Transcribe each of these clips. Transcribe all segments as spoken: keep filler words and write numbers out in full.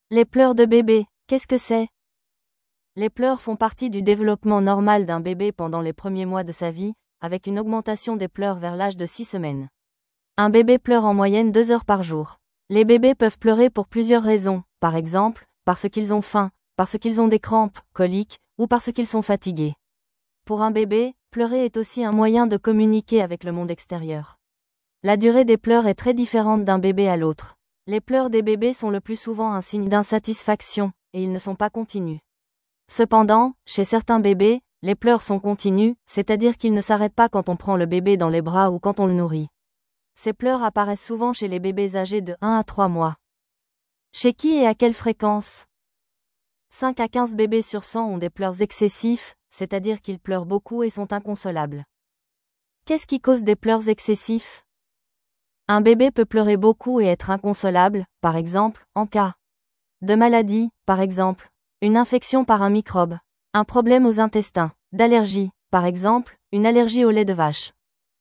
Les pleurs de bébé, qu'est-ce que c'est? Les pleurs font partie du développement normal d'un bébé pendant les premiers mois de sa vie, avec une augmentation des pleurs vers l'âge de six semaines. Un bébé pleure en moyenne deux heures par jour. Les bébés peuvent pleurer pour plusieurs raisons, par exemple, parce qu'ils ont faim, parce qu'ils ont des crampes, coliques, ou parce qu'ils sont fatigués. Pour un bébé, pleurer est aussi un moyen de communiquer avec le monde extérieur. La durée des pleurs est très différente d'un bébé à l'autre. Les pleurs des bébés sont le plus souvent un signe d'insatisfaction, et ils ne sont pas continus. Cependant, chez certains bébés, les pleurs sont continus, c'est-à-dire qu'ils ne s'arrêtent pas quand on prend le bébé dans les bras ou quand on le nourrit. Ces pleurs apparaissent souvent chez les bébés âgés de un à trois mois. Chez qui et à quelle fréquence? cinq à quinze bébés sur cent ont des pleurs excessifs, c'est-à-dire qu'ils pleurent beaucoup et sont inconsolables. Qu'est-ce qui cause des pleurs excessifs? Un bébé peut pleurer beaucoup et être inconsolable, par exemple, en cas de maladie, par exemple, une infection par un microbe, un problème aux intestins, d'allergie, par exemple, une allergie au lait de vache.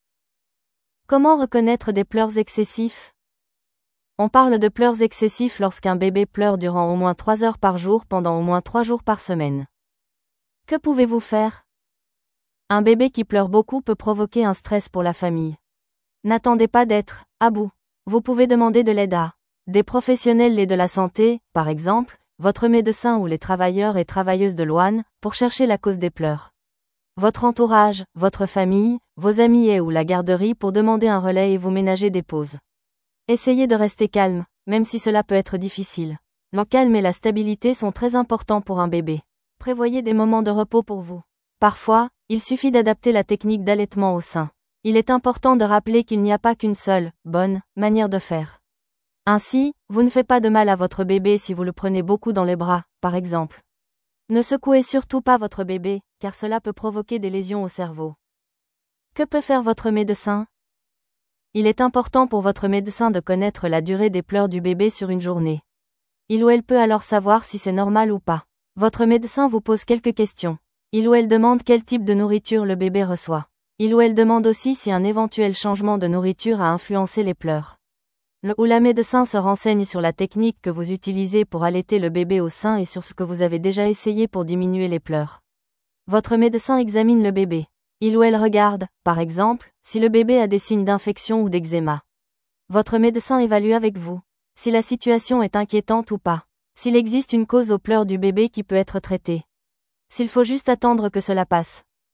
Comment reconnaître des pleurs excessifs? On parle de pleurs excessifs lorsqu'un bébé pleure durant au moins trois heures par jour pendant au moins trois jours par semaine. Que pouvez-vous faire? Un bébé qui pleure beaucoup peut provoquer un stress pour la famille. N'attendez pas d'être à bout. Vous pouvez demander de l'aide à des professionnels et de la santé, par exemple, votre médecin ou les travailleurs et travailleuses de l'O A N, pour chercher la cause des pleurs. Votre entourage, votre famille, vos amis et ou la garderie pour demander un relais et vous ménager des pauses. Essayez de rester calme, même si cela peut être difficile. Le calme et la stabilité sont très importants pour un bébé. Prévoyez des moments de repos pour vous. Parfois, il suffit d'adapter la technique d'allaitement au sein. Il est important de rappeler qu'il n'y a pas qu'une seule, bonne, manière de faire. Ainsi, vous ne faites pas de mal à votre bébé si vous le prenez beaucoup dans les bras, par exemple. Ne secouez surtout pas votre bébé, car cela peut provoquer des lésions au cerveau. Que peut faire votre médecin? Il est important pour votre médecin de connaître la durée des pleurs du bébé sur une journée. Il ou elle peut alors savoir si c'est normal ou pas. Votre médecin vous pose quelques questions. Il ou elle demande quel type de nourriture le bébé reçoit. Il ou elle demande aussi si un éventuel changement de nourriture a influencé les pleurs. Le ou la médecin se renseigne sur la technique que vous utilisez pour allaiter le bébé au sein et sur ce que vous avez déjà essayé pour diminuer les pleurs. Votre médecin examine le bébé. Il ou elle regarde, par exemple, si le bébé a des signes d'infection ou d'eczéma. Votre médecin évalue avec vous si la situation est inquiétante ou pas. S'il existe une cause aux pleurs du bébé qui peut être traitée. S'il faut juste attendre que cela passe.